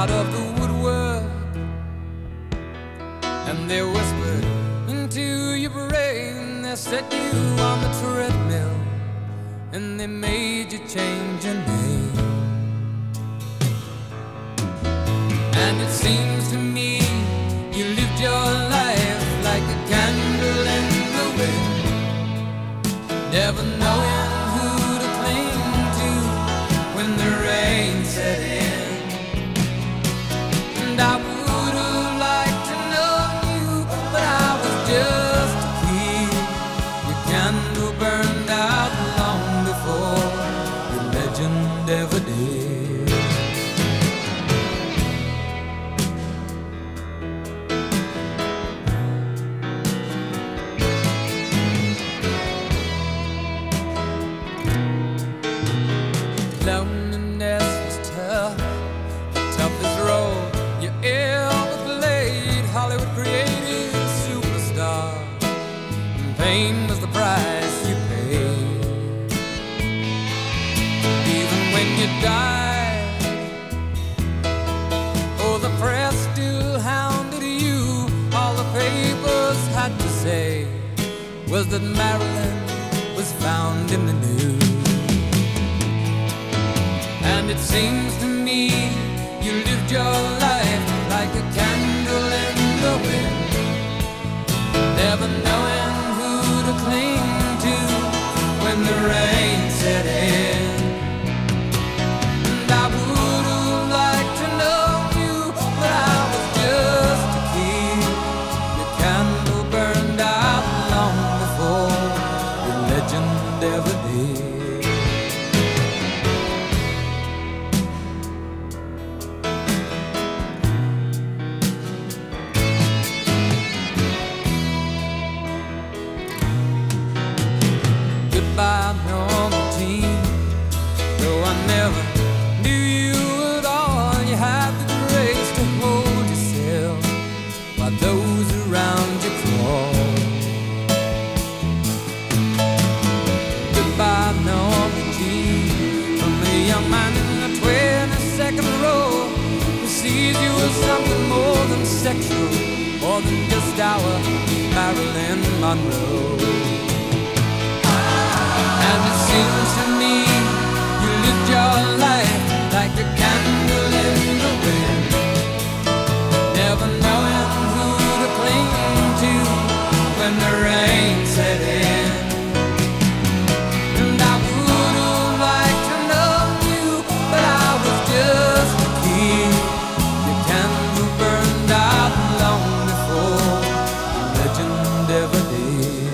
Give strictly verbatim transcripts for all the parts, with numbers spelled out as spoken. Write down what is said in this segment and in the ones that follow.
out of the woodwork, and they whispered into your brain. They set you on the treadmill, and they made you change your name. And it seems to me you lived your life like a candle in the wind, never knowing who to cling to when the rain set in. And I would have liked to know you, but I was just a kid. Your candle burned out long before your legend ever did. Loneliness was tough, the toughest role you ever played. Hollywood created a superstar, and pain was the price you paid. Even when you died, oh, the press still hounded you. All the papers had to say was that Marilyn was found in the news. And it seems to me you lived your life like a candle in the wind, never knowing who to cling to when the rain set in. And I would have liked to know you, but I was just a kid. Your candle burned out long before your legend ever did. Goodbye, normal teen. Though I never knew you at all, you had the grace to hold yourself while those around you crawl. Goodbye, normal teen. From the young man in the twenty-second row who sees you as something more than sexual, more than just our Marilyn Monroe. And it seems to me you lived your life like a candle in the wind, never knowing who to cling to when the rain set in. And I would have liked to know you, but I was just a kid. Your candle burned out long before the legend ever did.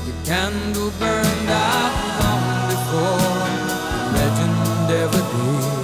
Candle burned out long before the legend ever did.